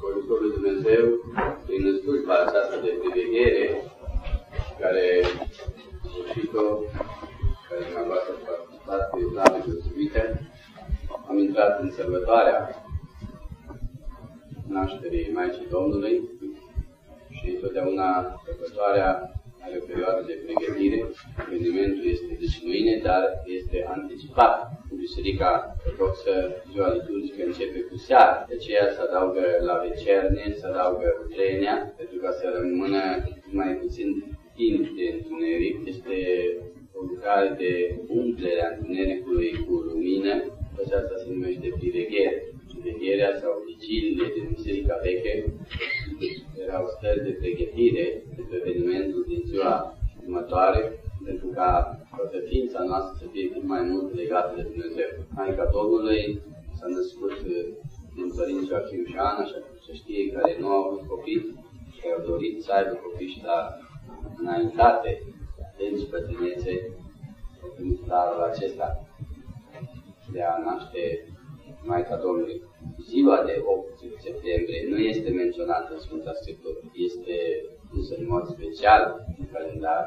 Voitul lui Dumnezeu, prin slujba aceasta de priveghere, care sfârșit-o, care dumneavoastră a participat cu Islam deosebită, am intrat în sărbătoarea nașterii Maicii Domnului și totdeauna sărbătoarea are o perioadă de pregătire. Evenimentul este deci mâine, dar este anticipat. În Biserica Ortodoxă, ziua liturgică începe cu seara. De aceea se adaugă la vecerne, se adaugă plenea, pentru ca să rămână mai puțin timp de întuneric. Este o lucrare de umplere a întunericului cu lumină. Aceasta se numește priveghere. Privegherea sau vigiliile din Biserica Veche erau stări de pregătire pentru evenimentul din ziua următoare, pentru ca toată ființa noastră să fie cât mai mult legată de Dumnezeu. Maica Domnului s-a născut din părinți Joachim și Ana, așa cum se știe, care nu au avut copii și au dorit să aibă copii și la înaintate, atenți bătrânețe, au primit darul acesta de a naște Maica Domnului. Ziua de 8 septembrie nu este menționată în Sfânta Scriptură, este însă în mod special în calendar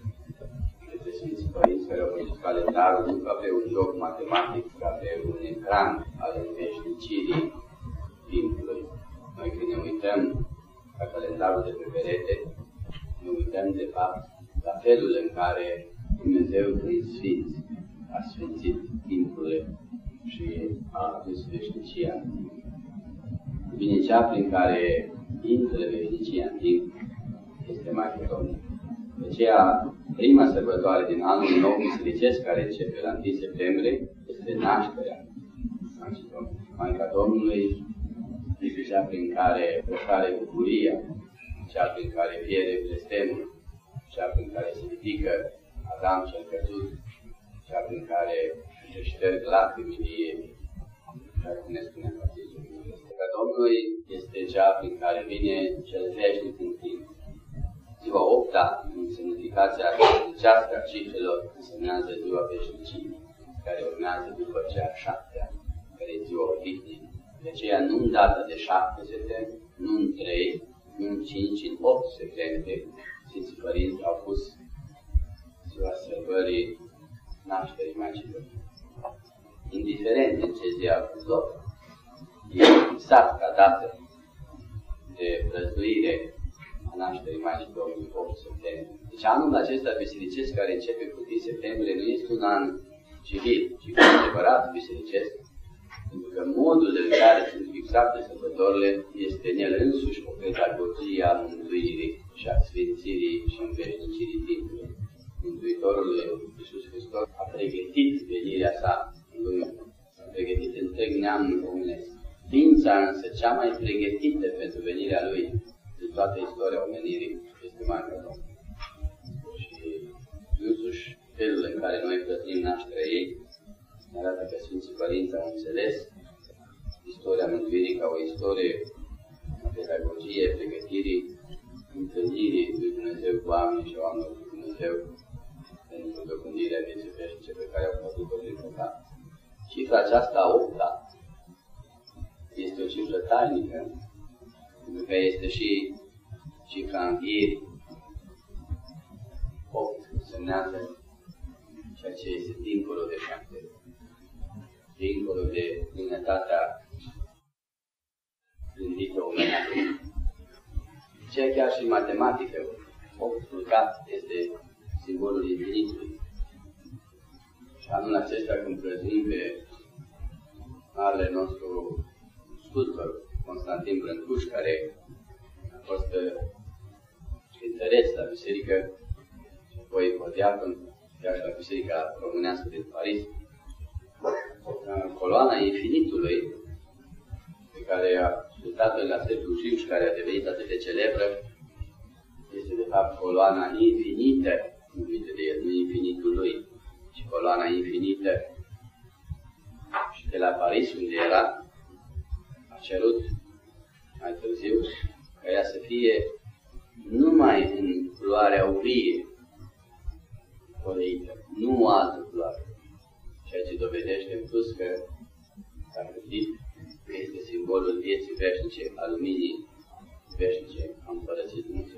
de Sfinții Părinți care au făcut calendarul nu ca pe un joc matematic, ca pe un ecran al veșnicirii timpului. Noi când ne uităm la calendarul de pe perete, ne uităm de fapt la felul în care Dumnezeu prin Sfinți a sfințit timpurile și a adus veșnicia. Bine, cea prin care intră veșnicia în timp este Maica Domnului. De aceea, prima sărbătoare din anul nou bisericesc, care începe la 1 septembrie, este nașterea Maicii Domnului. Maica Domnului este cea prin care răsare bucuria, cea prin care pierde blestemul, cea prin care se ridică Adam cel căzut, cea prin care se șterg lacrimile, așa cum ne spune Baptistul. Maica Domnului este cea prin care vine cel veșnic în timp. Ziua 8-a, în semnificația duhovnicească a cifrelor, însemnează ziua veșnicii, care urmează după cea 7-a, care e ziua odihnii. De aceea, nu în data de 7 septembrie, nu în 3, nu în 5, în 8 septembrie, Sfinții Părinți au pus ziua sărbării nașterii Maicii Domnului. Indiferent în ce zi a avut loc, e fixat ca dată de prăznuire a nașterii Maicii Domnului 8 septembrie. Deci anul acesta bisericesc, care începe cu 1 septembrie, nu este un an civil, ci cu adevărat bisericesc, pentru că modul în care sunt fixate sărbătorile este în el însuși o pedagogie a mântuirii și a sfințirii și înveșnicirii timpului. Mântuitorul Iisus Hristos a pregătit venirea sa în lume, a pregătit întreg neamul omenesc. Ființa însă cea mai pregătită pentru venirea Lui din toată istoria omenirii este Maica Domnului. Și însuși felul în care noi plătim nașterea ei ne arată că Sfinții Părinți au înțeles istoria mântuirii ca o istorie a pedagogiei, pregătirii, întâlnirii lui Dumnezeu cu oamenii și oamenilor cu Dumnezeu pentru dobândirea vieții veșnice pe care au făcut-o prin păcat. Cifra aceasta, 8-a, este o cifră tainică, pentru că este și cifra învierii. 8 însemnează ceea ce este dincolo de 7, dincolo de plinătatea gândită omenească. Ceea chiar și matematică, 8 pulcat este simbolul infinitului. Și anul acesta, când prăznim pe marele nostru sculptor, Constantin Brâncuș, care a fost cântăreț la biserică și apoi podiacon chiar la Biserica Românească din Paris, coloana infinitului, pe care a sculptat-o la secolul V și care a devenit atât de celebră, este de fapt coloana infinită, numită de el, nu infinitul lui, ci coloana infinită. Și de la Paris, unde era, a cerut mai târziu ca ea să fie numai în culoare aurie poleită, nu altă culoare. Ceea ce dovedește în plus că s-a gândit este simbolul vieții veșnice, a luminii veșnice a Împărăției Dumnezeu.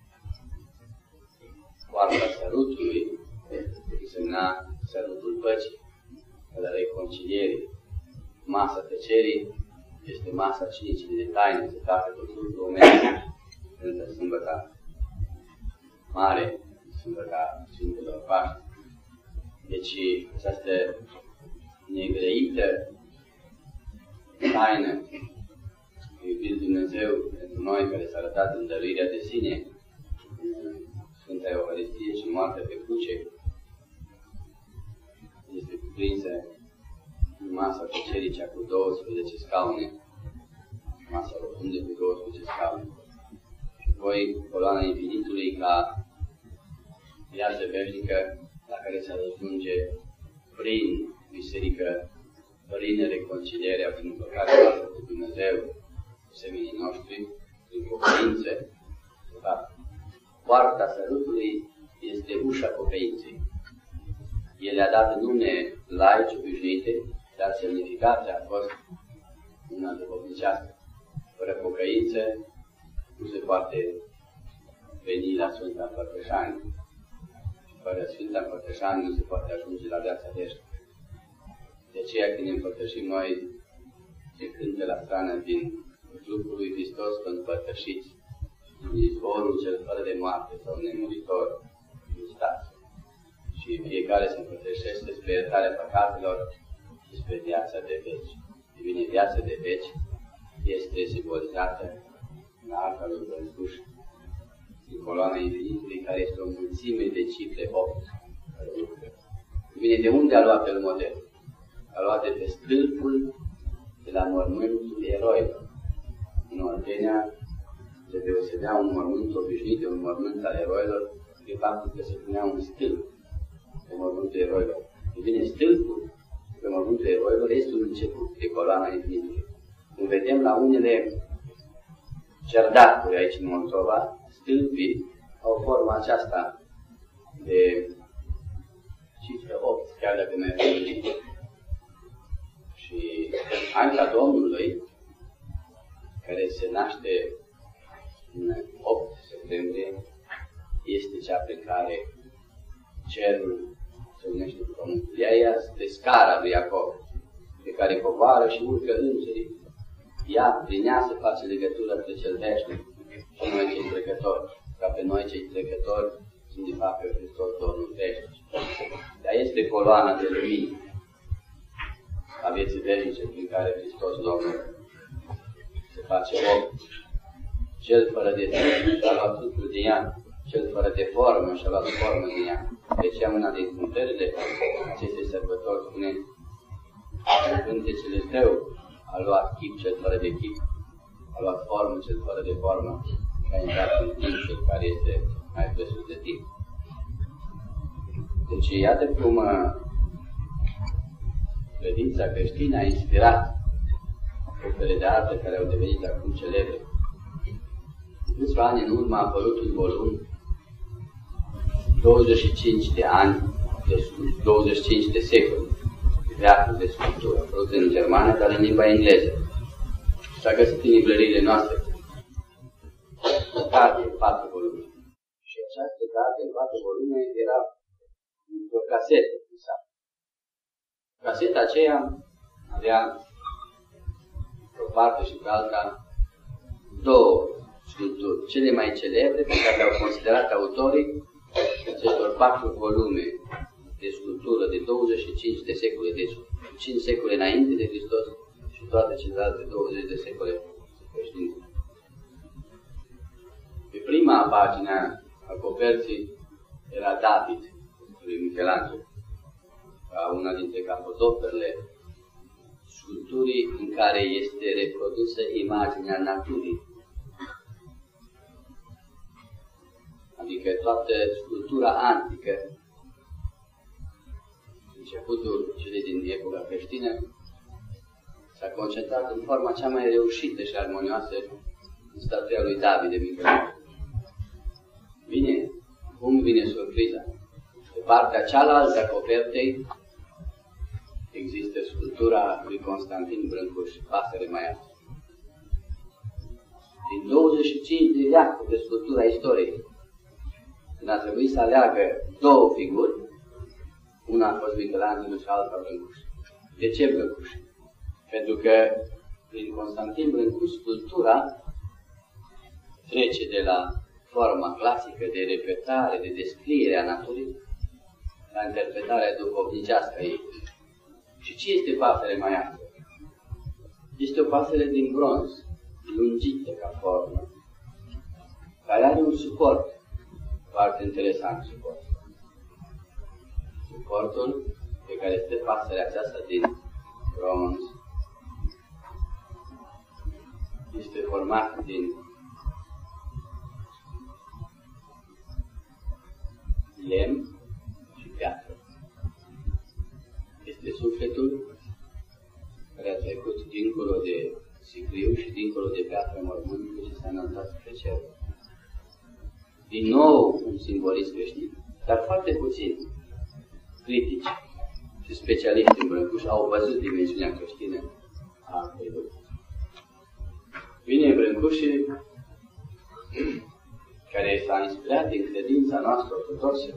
Poarta sărutului însemna sărutul păcii, al reconcilierii. Masa tăcerii este masa cinicii de taine, se tacă tot lucrul omenesc, între sâmbăta mare, sâmbăta Sfintelor Paști. Deci această negrăită taină, iubind Dumnezeu pentru noi, care s-a arătat în dăruirea de sine, în Sfânta Euharistie și moartea pe cruce, este cuprinsă în masa tăcerii cea cu 12 scaune, masa rotundă cu 12 scaune. Și apoi coloana infinitului ca viață veșnică la care se ajunge prin biserică, prin reconcilierea, prin păcatea noastră cu Dumnezeu, cu semenii noștri, prin pocăință. Poarta sărutului este ușa pocăinței. El a dat nume laici obișnuite, dar semnificația a fost una duhovnicească. Fără pocăință nu se poate veni la Sfânta Împărtășanie. Fără Sfânta Împărtășanie nu se poate ajunge la viața veșnică. De aceea când ne împărtășim noi, se cântă la strană din trupul lui Hristos împărtășiți, din izvorul cel fără de moarte sau nemuritor, gustați. Și fiecare se împărtășește spre iertarea păcatelor și spre viața de veci. De bine, viața de veci este simbolizată în arca lui Bălcuș, din coloana infinitului, care este o mulțime de cifre 8. De bine, de unde a luat el model? A luat de pe stâlpul de la mormântul eroilor. În Oltenia se deosebea un mormânt obișnuit de un mormânt al eroilor, de faptul că se punea un stâlp pe mormântul eroilor. De bine, stâlpul pe mormântul eroilor este un început de coloana infinitului. Când vedem la unele cerdaturi aici în Moldova, stâlpii au forma aceasta de cifră 8, chiar dacă nu e gândit. Și Anca Domnului, care se naște în 8 septembrie, este cea pe care cerul se unește cu pământul. Ea este scara lui Iacov, pe care coboară și urcă îngerii. Ea, prin ea se face legătură între cel veșnic și noi cei trecători, ca pe noi cei trecători sunt de fapt pe Hristos Domnul veșnic. Dar este coloana de lumini a vieții veșnice prin care Hristos Domnul se face om. Cel fără de trup și-a luat trupul din ea, cel fără de formă și-a luat formă din ea. Deci una din cântările acestei sărbători spune: cântecele tău a luat chip cel fără de chip, a luat formă cel fără de formă și a intrat în timpul care este mai presus de timp. Deci iată cum credința creștină a inspirat opere de artă care au devenit acum celebre. În câțiva ani în urmă a apărut un volum 25 de ani, 25 de secole, veacul de sculptură, apărut în germană, dar în limba engleză. S-a găsit în librăriile noastre o carte în 4 volume. Și această carte în 4 volume era într-o casetă. Caseta aceea avea o parte și pe alta două sculpturi, cele mai celebre pe care le-au considerat autorii acestor 4 volume de sculptură de 25 de secole, deci 5 secole înainte de Hristos și toate celelalte 20 de secole creștine. Pe prima pagină a coperții era David lui Michelangelo, ca una dintre capodoperele sculpturii în care este reprodusă imaginea naturii. Adică toată sculptura antică, începutul celei din epoca creștină, s-a concentrat în forma cea mai reușită și armonioasă în statuia lui David de Michelangelo. Bine, cum vine surpriza? Pe partea cealaltă a copertei există sculptura lui Constantin Brâncuș, Pasăre Maiastră. Din 25 de veacuri de sculptura istoriei, când a trebuit să aleagă două figuri, una a fost Michelangelo și alta Brâncuș. De ce Brâncuș? Pentru că prin Constantin Brâncuș sculptura trece de la forma clasică de repetare, de descriere a naturii, la interpretarea duhovnicească a ei. Și ce este pasăre maiastră? Este o pasăre din bronz, lungită ca formă, care are un suport foarte interesant. Suportul pe care este pasărea aceasta din bronz este format din lemn și piatră. Este sufletul care a trecut dincolo de sicriu și dincolo de piatră mormântului și s-a înălțat spre cer. Din nou un simbolism creștin, dar foarte puțin critici și specialiști în Brâncuș au văzut dimensiunea creștină a actului. Vine Brâncuș, care s-a inspirat din credința noastră ortodoxă,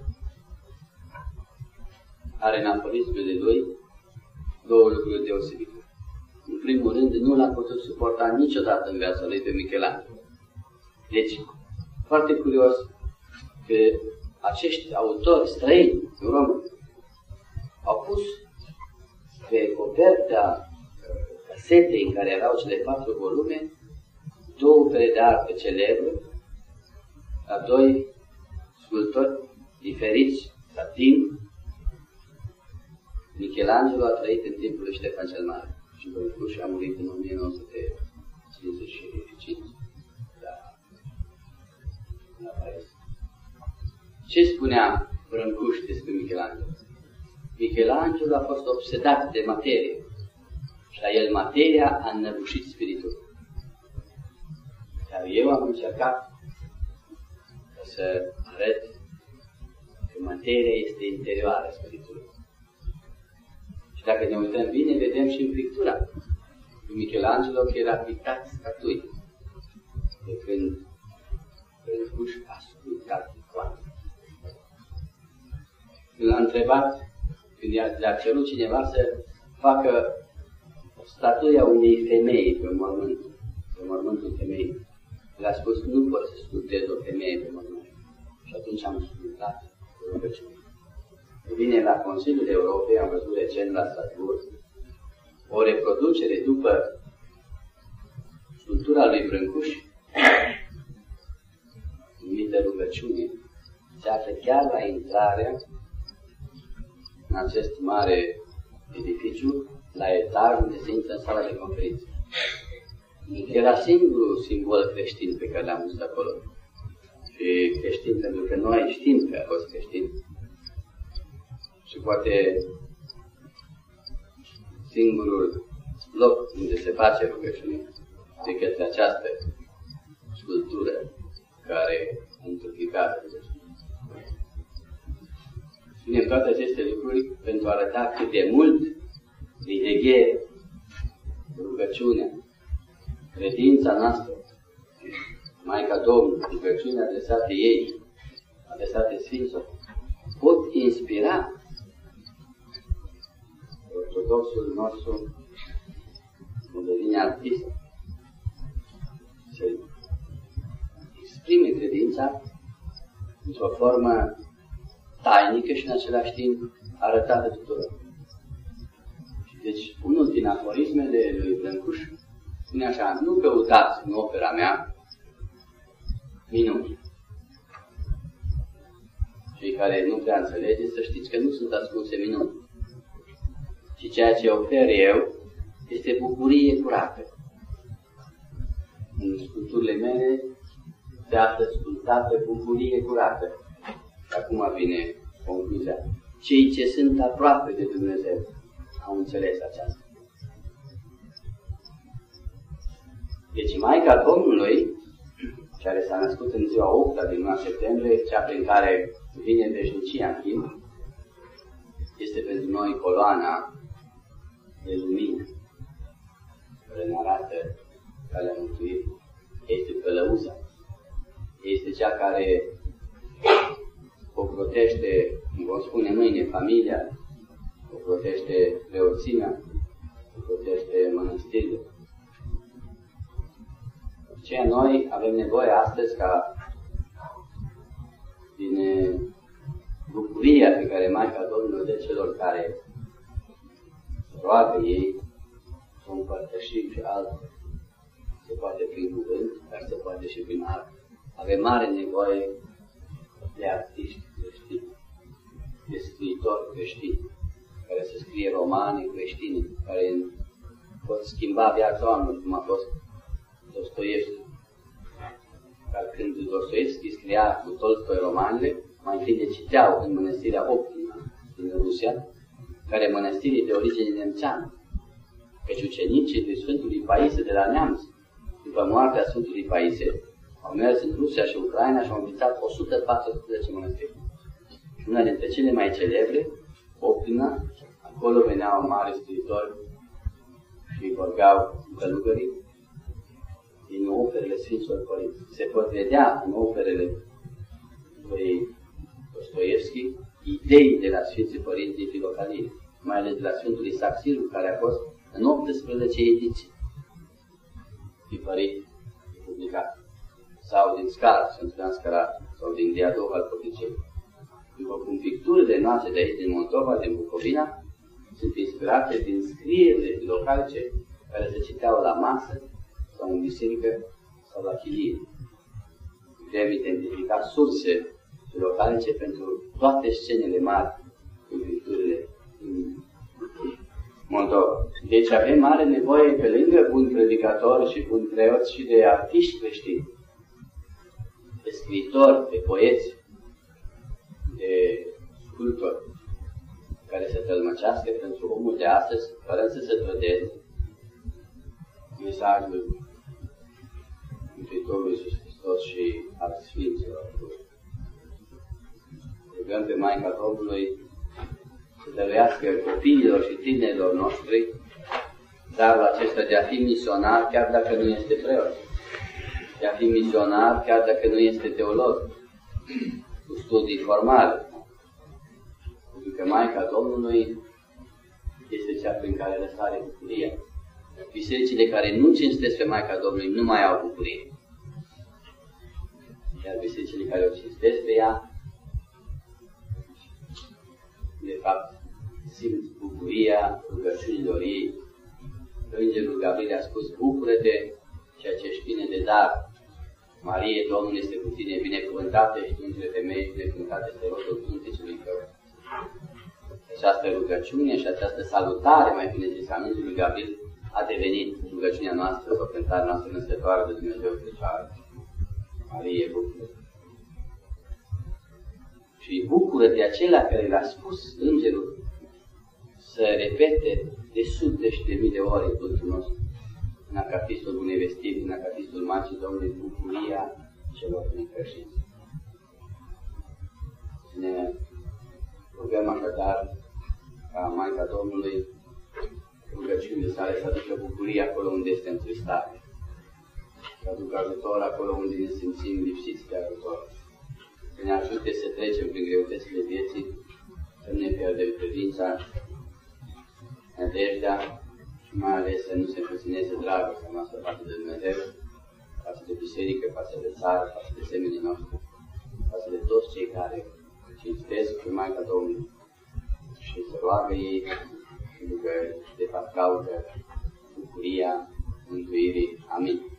are în aforismele lui două lucruri deosebite. În primul rând, nu l-a putut suporta niciodată în viața lui pe Michelangelo. Deci, foarte curios că acești autori străini în România au pus pe coperta casetei în care erau cele 4 volume două opere de artă celebre a doi sculptori diferiți, Satin. Michelangelo a trăit în timpul lui Ștefan cel Mare și Brâncuș a murit în 1955 la Paris. Ce spunea Brâncuș despre Michelangelo? Michelangelo a fost obsedat de materie și la el materia a înnăbușit spiritul. Dar eu am încercat să arăt că materia este interioară spiritului. Și dacă ne uităm bine, vedem și în pictura lui Michelangelo că era pictat statui, de când Brâncuș a sculptat icoane. Când l-a întrebat, când le-a cerut cineva să facă o statuie a unei femei pe mormântul femeii, le-a spus, nu pot să sculptez o femeie pe mormânt. Și atunci am sculptat rugăciune. Vine la Consiliul Europei, am văzut recent la Strasbourg, o reproducere după sculptura lui Brâncuș, numită rugăciune, se află chiar la intrarea în acest mare edificiu, la etaj unde se intră în sala de conferințe. Era singurul simbol creștin pe care l-am văzut acolo. Și creștin, pentru că noi știm că a fost creștin. Și poate singurul loc unde se face rugăciune de către această sculptură care întâmplică rugăciune. Spunem toate aceste lucruri pentru a arăta cât de mult îi deghe rugăciunea, credința noastră, Maica Domnului, rugăciunea adresate ei, adresate Sfinților, pot inspira ortodoxul nostru când devine artist să exprime credința într-o formă tainică și în același timp arătată tuturor. Deci, unul din aforismele lui Brâncuș spune așa, nu căutați în opera mea minuni. Cei care nu prea înțelegeți, să știți că nu sunt ascunse minuni. Și ceea ce ofer eu este bucurie curată. În sculpturile mele se află sculptată bucurie curată. Și acum vine concluzia. Cei ce sunt aproape de Dumnezeu au înțeles aceasta. Deci Maica Domnului, care s-a născut în ziua 8 din luna septembrie, cea prin care vine veșnicia în timp, este pentru noi coloana de lumină, care ne arată calea mântuirii. Este călăuza, este cea care ocrotește, cum vom spune mâine, familia, ocrotește preoțimea, ocrotește mănăstirile. De aceea noi avem nevoie astăzi ca din bucuria pe care Maica Domnului dă celor care roagă ei, să împărtășim și alții. Se poate prin cuvânt, dar se poate și prin art. Avem mare nevoie de artiști creștini, de scriitori creștini, care să scrie romane creștine, care pot schimba viața oamenilor, cum a fost Dostoievski. Dar când Dostoievski scria cu Tolstoi romanele, mai întâi le citeau în mănăstirea Optima din Rusia, care mănăstirii de origine nemțeană. Căci ucenicii de Sfântului Paisie de la Neamț, după moartea Sfântului Paisie, au mers în Rusia și Ucraina și au înființat 140 mănăstiri. Una dintre cele mai celebre, Optina, acolo veneau mari scriitori și vorbeau călugării din operele Sfinților Părinți. Se pot vedea în operele lui Dostoievski idei de la Sfinții Părinți din Filocalie, mai ales de la Sfântul Isaac Sirul, care a fost în 18 ediții tipărit, publicat, sau din Scara, Sfântul Ioan Scarat, sau din Diadov al Poticei. După cum picturile noastre de aici, din Moldova, din Bucovina, sunt inspirate din scrierile localice care se citeau la masă, sau în biserică, sau la chilie. Putem identifica surse localice pentru toate scenele mari din picturile din Moldova. Deci avem mare nevoie, pe lângă bun predicator și bun preoți, și de artiști creștini, de scriitori, de poeți, de sculptori, care să tălmăcească pentru omul de astăzi, fără să se trădeze mesajul Mântuitorului Iisus Hristos și al Sfinților. Rugăm pe Maica Domnului să dăruiască copiilor și tinerilor noștri darul acesta de a fi misionar, chiar dacă nu este preot, de a fi misionar, chiar dacă nu este teolog, cu studii formale. Pentru că Maica Domnului este cea prin care răsare bucuria. Bisericile care nu cinstesc pe Maica Domnului nu mai au bucurie. Iar bisericile care o cinstesc pe ea, de fapt, simt bucuria rugăciunilor ei. Îngerul Gabriel a spus: bucură-te, ceea ce ești bine de dar. Marie, Domnul este cu tine, binecuvântată ești între femei, binecuvântat este rodul pântecelui tău. Această rugăciune și această salutare, mai bine zis, a Îngerului Gabriel, a devenit rugăciunea noastră sau cântarea noastră născătoare de Dumnezeu Fecioară. Marie, bucură-te. Și bucură de acela care l-a spus Îngerul să repete de sute și de mii de ori în Duhul nostru. În acatistul unei vestiri, în acatistul Maicii Domnului, bucuria celor necrășiți. Ne rugăm așadar ca Maica Domnului, rugăciunile sale, să aducă bucurie acolo unde este întristare, să aducă ajutor acolo unde ne simțim lipsiți de ajutor, să ne ajute să trecem prin greutățile vieții, să nu ne pierdem credința, nădejdea și mai ales să nu se puțineze dragostea noastră față de Dumnezeu, față de biserică, față de țară, față de semenii noștri, față de toți cei care cinstesc pe Maica Domnului și să roagă ei, pentru că de fapt caută bucuria mântuirii. Amin.